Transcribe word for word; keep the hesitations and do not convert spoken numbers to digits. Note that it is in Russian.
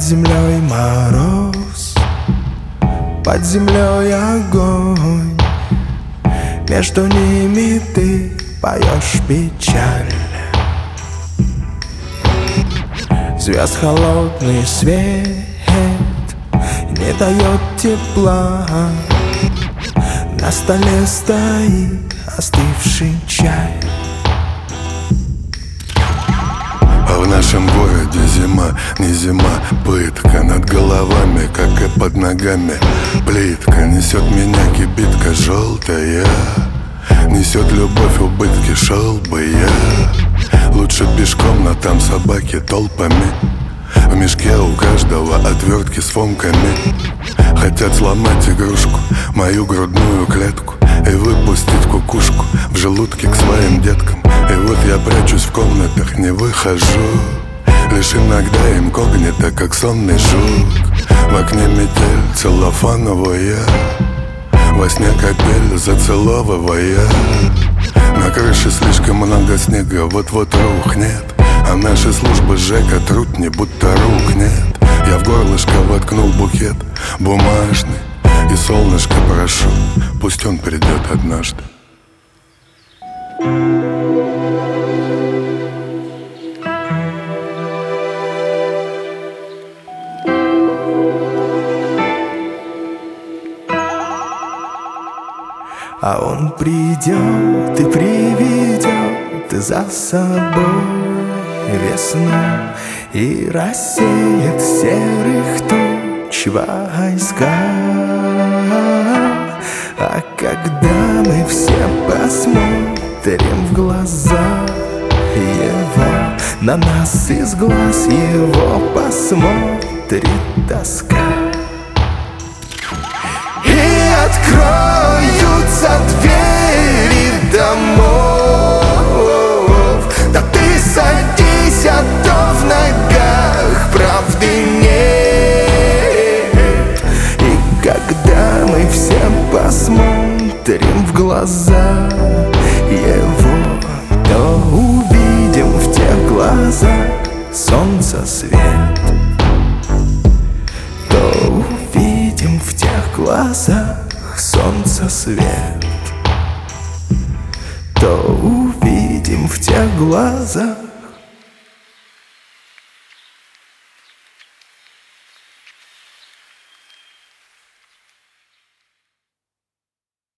землей мороз, под землей огонь, между ними ты поешь печаль. Звезд холодный свет не дает тепла, на столе стоит остывший чай. А в нашем городе зима, не зима, пытка над головами, как и под ногами. Плитка несет меня кибитка желтая, несет любовь убытки, шел бы я лучше пешком, но там собаки толпами. В мешке у каждого отвертки с фомками. Хотят сломать игрушку, мою грудную клетку, и выпустить кукушку в желудке к своим деткам. И вот я прячусь в комнатах, не выхожу, лишь иногда инкогнито, как сонный жук. В окне метель целлофановая, во сне капель зацеловывая. На крыше слишком много снега, вот-вот рухнет, а наши службы ЖЭКа труд не будто рук нет. Я в горлышко воткнул букет бумажный, и солнышко прошу, пусть он придет однажды. А он придет и приведет за собой весну и рассеет серых туч войска. А когда мы все посмотрим в глаза его, на нас из глаз его посмотрит тоска. И откроются двери домов, да ты садись, а то в ногах правды нет. И когда мы все посмотрим в глаза его, то увидим в тех глазах солнца свет, то увидим в тех глазах солнца свет, то увидим в тех глазах